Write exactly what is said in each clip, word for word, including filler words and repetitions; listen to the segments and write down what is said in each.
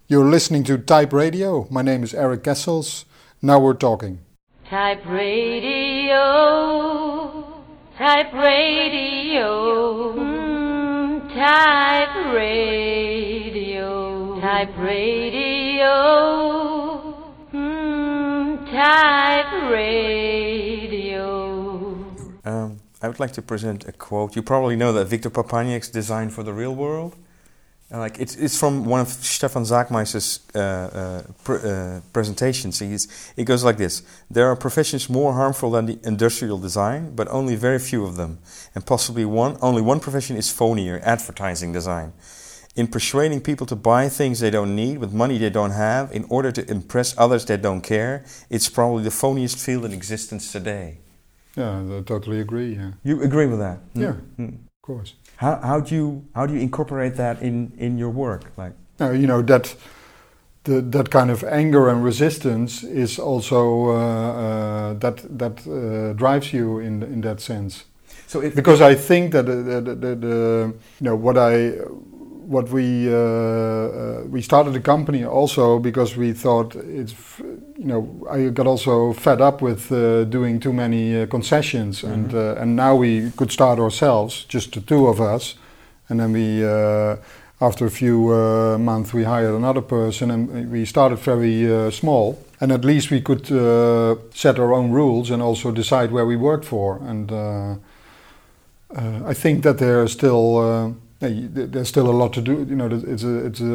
You're listening to Type Radio. My name is Eric Kessels. Now we're talking. Type Radio, Type Radio, mm, Type Radio, Type Radio, mm, Type Radio. Um, I would like to present a quote. You probably know that Victor Papaniak's Design for the Real World. Uh, like it's it's from one of Stefan Zachmeister's uh, uh, pr- uh, presentations. He's, it goes like this: there are professions more harmful than the industrial design, but only very few of them, and possibly one only one profession is phonier: advertising design. In persuading people to buy things they don't need with money they don't have in order to impress others that don't care, it's probably the phoniest field in existence today. Yeah, I totally agree. Yeah. You agree with that? Yeah, mm. of course. How how do you how do you incorporate that in, in your work? Like, uh, you know that the, that kind of anger and resistance is also uh, uh, that that uh, drives you in in that sense. So if because I think that the, the, the, the you know what I what we uh, uh, we started the company also because we thought it's you know I got also fed up with uh, doing too many uh, concessions mm-hmm. and uh, and now we could start ourselves, just the two of us, and then we uh, after a few uh, months we hired another person and we started very uh, small, and at least we could uh, set our own rules and also decide where we worked for, and uh, uh, I think that there are still. Uh, There's still a lot to do. You know, it's a it's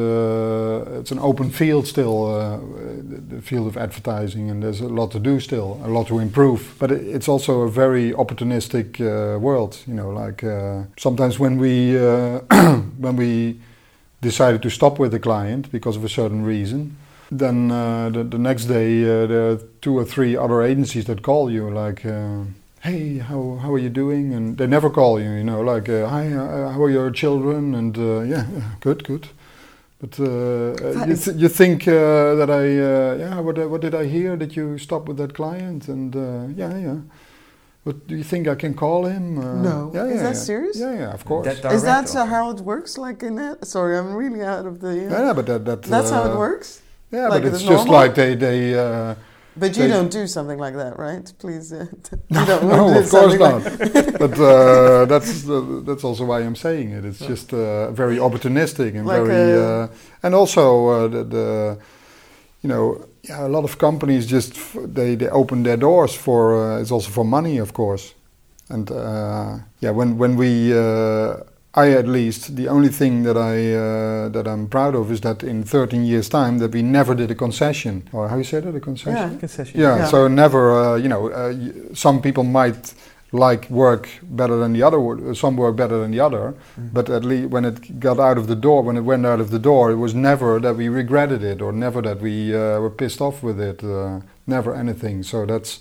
a it's an open field still, uh, the field of advertising, and there's a lot to do still, a lot to improve. But it's also a very opportunistic uh, world. You know, like uh, sometimes when we uh, when we decided to stop with the client because of a certain reason, then uh, the, the next day uh, there are two or three other agencies that call you, like. Uh, Hey, how how are you doing? And they never call you, you know, like, uh, hi, uh, how are your children? And uh, yeah, good, good. But uh, you, th- you think uh, that I, uh, yeah, what what did I hear? That you stopped with that client? And uh, yeah, yeah. But do you think I can call him? Uh, no. Yeah, Is yeah, that yeah. serious? Yeah, yeah, of course. That Is that uh, how it works? Like in it? Sorry, I'm really out of the... Uh, yeah, yeah, but that... that that's uh, how it works? Yeah, like but it's it's just normal? like they... they uh, But you They, don't do something like that, right? Please, uh, no, you don't no do of course something not. like But uh, that's uh, that's also why I'm saying it. It's just uh, very opportunistic and Like very, a- uh, and also uh, the, the, you know, yeah, a lot of companies just f- they they open their doors for. Uh, it's also for money, of course, and uh, yeah, when when we. Uh, I at least, the only thing that I uh, that I'm proud of is that in thirteen years' time that we never did a concession, or how you say that, a concession? Yeah. concession? Yeah, Yeah. so never, uh, you know, uh, y- some people might like work better than the other, wo- some work better than the other, Mm. but at least when it got out of the door, when it went out of the door, it was never that we regretted it or never that we uh, were pissed off with it, uh, never anything. So that's,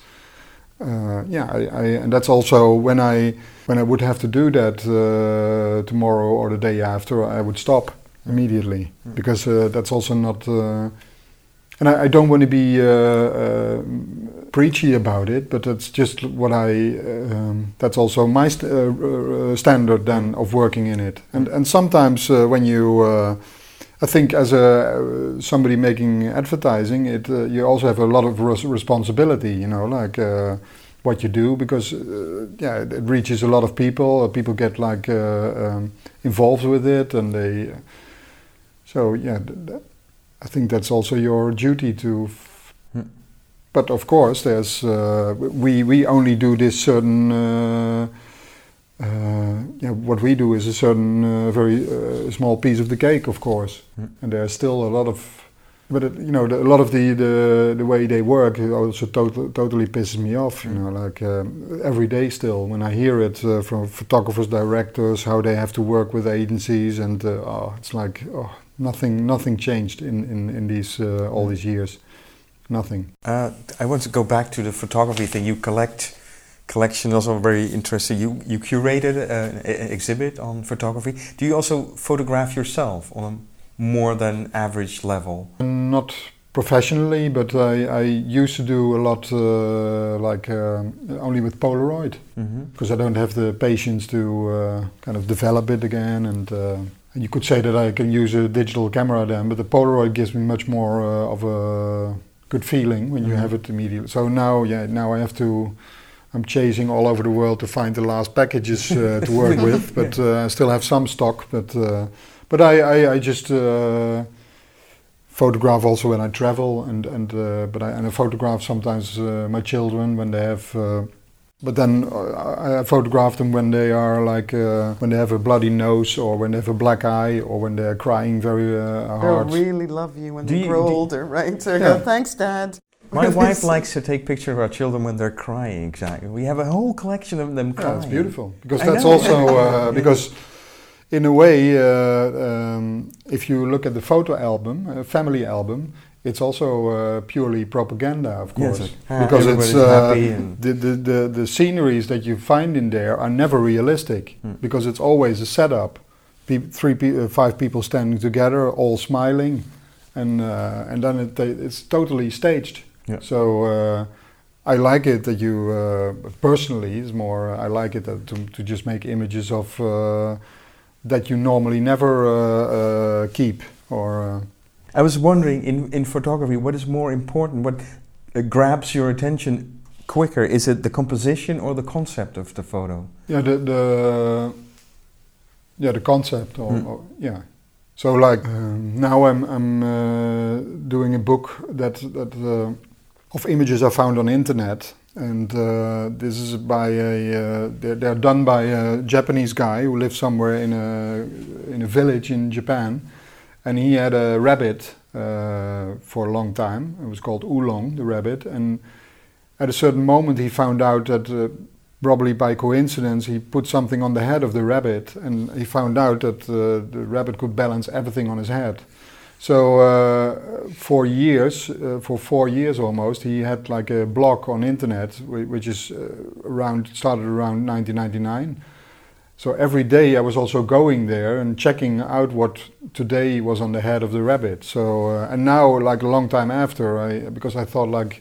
uh, yeah, I, I, and that's also when I, when I would have to do that uh, tomorrow or the day after, I would stop immediately Mm. because uh, that's also not... Uh, And I, I don't want to be uh, uh, preachy about it, but that's just what I. Um, that's also my st- uh, uh, standard then of working in it. And and sometimes uh, when you, uh, I think as a uh, somebody making advertising, it uh, you also have a lot of res- responsibility. You know, like uh, what you do because uh, yeah, it, it reaches a lot of people. People get like uh, um, involved with it, and they. So yeah. Th- th- I think that's also your duty to, f- Hmm. but of course there's, uh, we, we only do this certain, uh, uh, yeah, what we do is a certain uh, very uh, small piece of the cake, of course, Hmm. and there's still a lot of, but it, you know, the, a lot of the, the, the way they work also to- totally pisses me off, you Hmm. know, like um, every day still, when I hear it uh, from photographers, directors, how they have to work with agencies, and uh, oh, it's like, oh, Nothing, nothing changed in in in these uh, all these years. Nothing. Uh, I want to go back to the photography thing. You collect collection, also very interesting. You you curated uh, an exhibit on photography. Do you also photograph yourself on a more than average level? Not professionally, but I, I used to do a lot, uh, like um, only with Polaroid, Mm-hmm. because I don't have the patience to uh, kind of develop it again, and uh, I and you could say that I can use a digital camera then, but the Polaroid gives me much more uh, of a good feeling when you Mhm. have it immediately. So now, yeah, now I have to. I'm chasing all over the world to find the last packages uh, to work with, but uh, I still have some stock. But uh, but I I, I just uh, photograph also when I travel, and and uh, but I and I photograph sometimes uh, my children when they have. Uh, but then uh, I photograph them when they are like uh, when they have a bloody nose, or when they have a black eye, or when they are crying very uh, They'll hard. really love you when Do they you- grow do- older, right? So Yeah. go, thanks, Dad. My wife likes to take pictures of our children when they're crying. Exactly. We have a whole collection of them crying. Yeah, it's beautiful because I that's know. also uh, Yeah. because in a way, uh, um, if you look at the photo album, uh, family album, it's also uh, purely propaganda, of Yes, course, like, ah, because it's everybody's uh, happy and- the, the the the sceneries that you find in there are never realistic Hmm. because it's always a setup. Pe- three, pe- uh, five people standing together, all smiling, and uh, and then it, it's totally staged. Yeah. So uh, I like it that you uh, personally is more. Uh, I like it that to to just make images of uh, that you normally never uh, uh, keep or. Uh, I was wondering, in, in photography, what is more important? What uh, grabs your attention quicker? Is it the composition or the concept of the photo? yeah, the the yeah the concept or, Hmm. or yeah. So like um, now I'm I'm uh, doing a book that that uh, of images I found on internet, and uh, this is by a uh, they're, they're done by a Japanese guy who lives somewhere in a in a village in Japan, and he had a rabbit uh, for a long time. It was called Oolong, the rabbit, and at a certain moment he found out that. Uh, Probably by coincidence, he put something on the head of the rabbit, and he found out that uh, the rabbit could balance everything on his head. So uh, for years, uh, for four years almost, he had like a blog on internet, whi- which is uh, around started around nineteen ninety-nine. So every day I was also going there and checking out what today was on the head of the rabbit. So uh, and now, like a long time after, I because I thought like.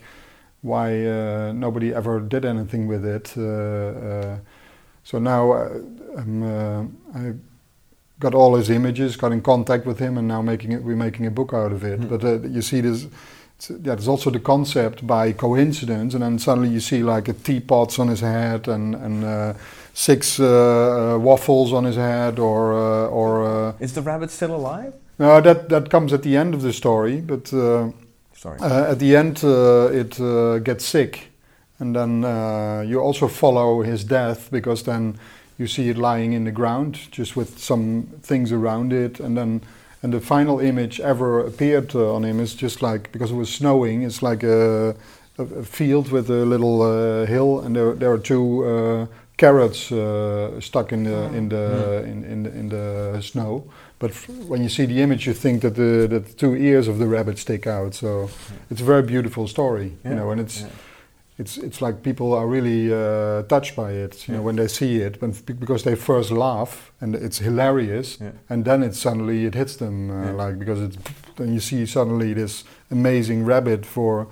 Why uh, nobody ever did anything with it? Uh, uh, so now uh, I'm, uh, I got all his images, got in contact with him, and now making it. We're making a book out of it. Mm. But uh, you see this. It's, yeah, there's also the concept by coincidence, and then suddenly you see like a teapots on his head and and uh, six uh, uh, waffles on his head, or uh, or. Uh, Is the rabbit still alive? no, that that comes at the end of the story, but. Uh, Sorry. Uh, at the end, uh, it uh, gets sick, and then uh, you also follow his death because then you see it lying in the ground, just with some things around it, and then and the final image ever appeared uh, on him is just like because it was snowing. It's like a, a, a field with a little uh, hill, and there there are two uh, carrots uh, stuck in the in the Mm. in, in the, in the snow. But f- when you see the image, you think that the that the two ears of the rabbit stick out. So it's a very beautiful story, Yeah. you know, and it's Yeah. it's it's like people are really uh, touched by it, you know, Yeah. when they see it, when, because they first laugh and it's hilarious, Yeah. and then it suddenly it hits them uh, Yeah. like because it's then you see suddenly this amazing rabbit for.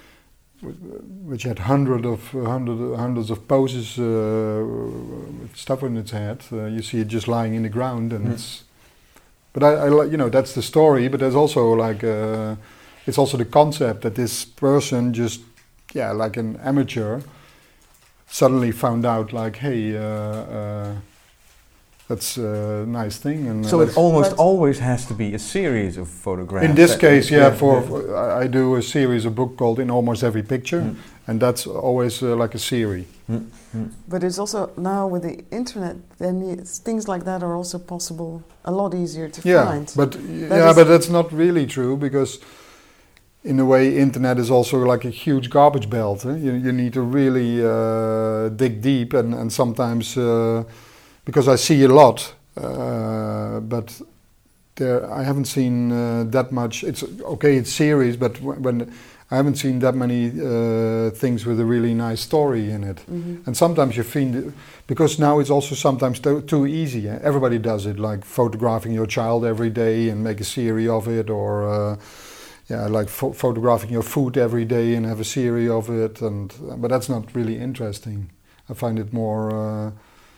Which had hundred of uh, hundred, hundreds of poses uh, with stuff on its head. Uh, you see it just lying in the ground, and Mm. it's. But I, I, li- you know, that's the story. But there's also like, uh, it's also the concept that this person just, yeah, like an amateur, suddenly found out like, hey, uh, uh, that's a nice thing. And uh, So it let's- almost But- always has to be a series of photographs. in this that- case, yeah, yeah, for, yeah. for I I do a series, a book called In Almost Every Picture, Mm. and that's always uh, like a series. Mm, mm. But it's also now with the internet, then it's, things like that are also possible, a lot easier to Yeah, find. but That yeah, is- but that's not really true because, in a way, internet is also like a huge garbage belt. Eh? You you need to really uh, dig deep, and and sometimes uh, because I see a lot, uh, but there I haven't seen uh, that much. It's okay, it's series, but w- when I haven't seen that many uh, things with a really nice story in it. Mhm. And sometimes you find it, because now it's also sometimes too, too easy. eh? Everybody does it, like photographing your child every day and make a series of it, or uh, yeah, like pho- photographing your food every day and have a series of it. And but that's not really interesting. I find it more. Uh,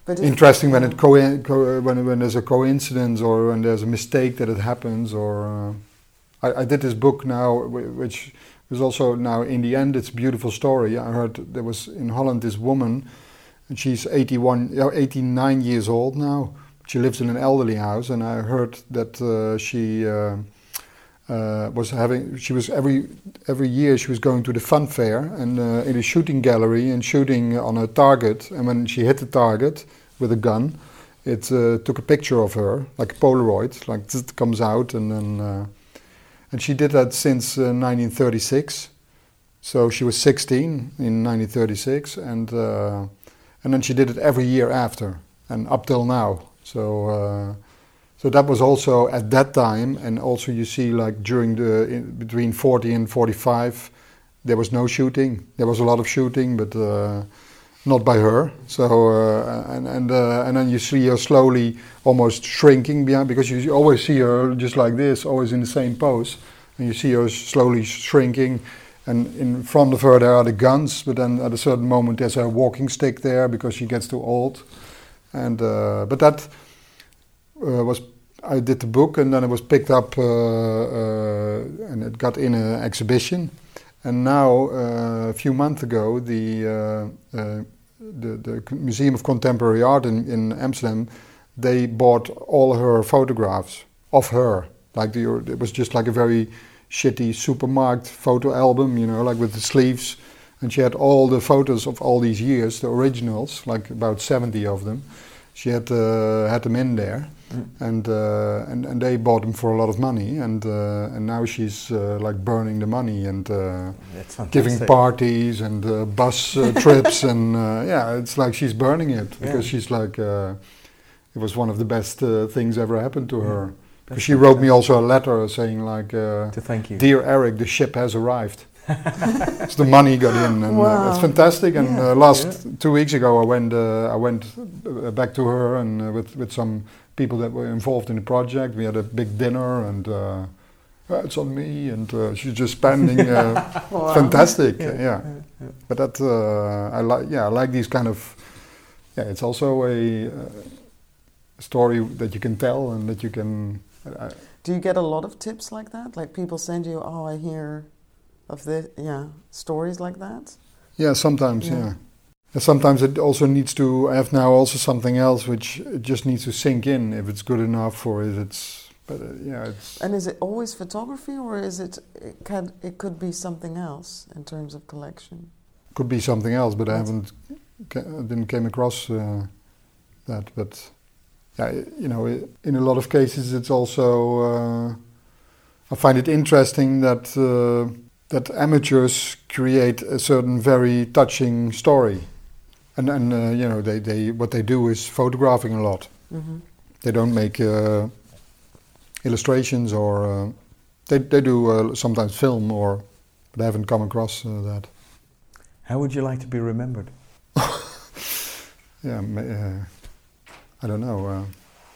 But if- interesting when it co- co- when when there's a coincidence or when there's a mistake that it happens. Or uh, I, I did this book now, wh- which was also now in the end it's a beautiful story. I heard there was in Holland this woman, and she's eighty-one, yeah, eighty-nine years old now. She lives in an elderly house, and I heard that uh, she. Uh, Uh, was having she was every every year she was going to the fun fair and uh, in a shooting gallery and shooting on a target, and when she hit the target with a gun, it uh, took a picture of her like a Polaroid, like it comes out, and then uh, and she did that since uh, nineteen thirty-six. So she was sixteen in nineteen thirty-six, and uh, and then she did it every year after and up till now. So. Uh, So that was also at that time, and also you see like during the in between forty and forty-five, there was no shooting. There was a lot of shooting, but uh, not by her. So uh, and and uh, and then you see her slowly almost shrinking behind, because you always see her just like this, always in the same pose, and you see her slowly shrinking. And in front of her there are the guns, but then at a certain moment there's a walking stick there because she gets too old. And uh, but that. Uh, was I did the book, and then it was picked up uh, uh, and it got in an exhibition, and now uh, a few months ago the, uh, uh, the the Museum of Contemporary Art in, in Amsterdam, they bought all her photographs of her, like the, it was just like a very shitty supermarket photo album, you know, like with the sleeves, and she had all the photos of all these years, the originals, like about seventy of them. She had uh, had them in there. Mm. And, uh, and and they bought them for a lot of money, and uh, and now she's uh, like burning the money and uh, giving parties and uh, bus uh, trips, and uh, yeah, it's like she's burning it because yeah. she's like uh, it was one of the best uh, things ever happened to yeah. her. Because she wrote me also a letter saying like, uh, to thank you, dear Eric, the ship has arrived. So the money got in, and wow. uh, it's fantastic. And yeah. uh, last yeah. two weeks ago, I went uh, I went uh, back to her and uh, with with some people that were involved in the project. We had a big dinner, and uh, uh, it's on me, and uh, she's just spending. Uh, wow. Fantastic, yeah. yeah. yeah. But that uh, I like. Yeah, I like these kind of. Yeah, it's also a uh, story that you can tell and that you can. Uh, Do you get a lot of tips like that? Like people send you, oh, I hear of the yeah stories like that. Yeah, sometimes. Yeah. yeah. Sometimes it also needs to. I have now also something else which it just needs to sink in if it's good enough, or if it's. But uh, yeah, it's. And is it always photography, or is it? It can. It could be something else in terms of collection. Could be something else, but I haven't. I didn't came across uh, that, but yeah, you know, in a lot of cases, it's also. Uh, I find it interesting that uh, that amateurs create a certain very touching story. And, and uh, you know, they, they what they do is photographing a lot. Mm-hmm. They don't make uh, illustrations, or uh, they they do uh, sometimes film, or but I haven't come across uh, that. How would you like to be remembered? yeah, ma- uh, I don't know. Uh,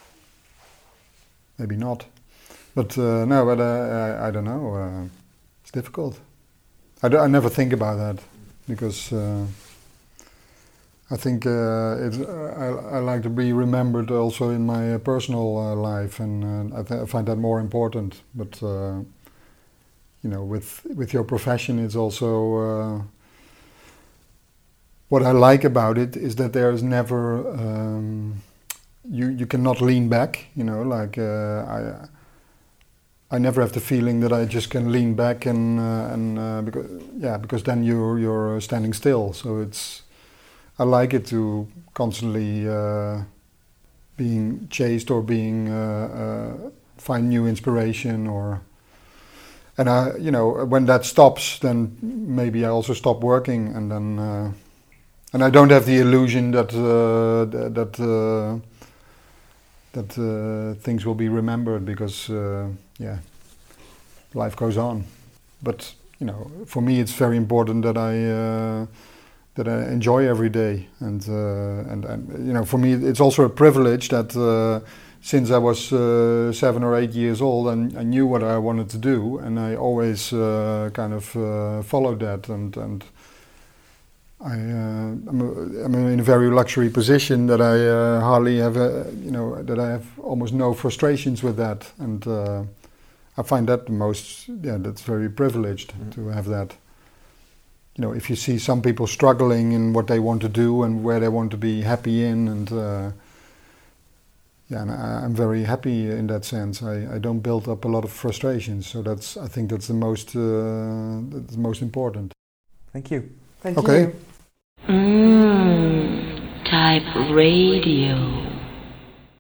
maybe not. But uh, no, but uh, I, I don't know. Uh, it's difficult. I, d- I never think about that because. Uh, I think uh, it, uh, I, I like to be remembered also in my uh, personal uh, life, and uh, I, th- I find that more important. But uh, you know, with with your profession, it's also uh, what I like about it is that there is never um, you you cannot lean back. You know, like uh, I I never have the feeling that I just can lean back and uh, and uh, because yeah because then you're you're standing still. So it's. I like it to constantly uh, being chased or being uh, uh, find new inspiration, or and I you know when that stops, then maybe I also stop working, and then uh, and I don't have the illusion that uh, that uh, that uh, things will be remembered, because uh, yeah, life goes on. But you know, for me, it's very important that I. Uh, that I enjoy every day, and, uh, and and you know, for me it's also a privilege that uh, since I was uh, seven or eight years old, and I knew what I wanted to do, and I always uh, kind of uh, followed that, and and I, uh, I'm, a, I'm in a very luxury position that I uh, hardly have, a, you know, that I have almost no frustrations with that, and uh, I find that the most, yeah, that's very privileged mm-hmm. to have that. You know, if you see some people struggling in what they want to do and where they want to be happy in, and uh, yeah, and I, I'm very happy in that sense. I, I don't build up a lot of frustrations, so that's, I think that's the most, uh, that's the most important. Thank you. Thank okay. you. Mmm, Type Radio.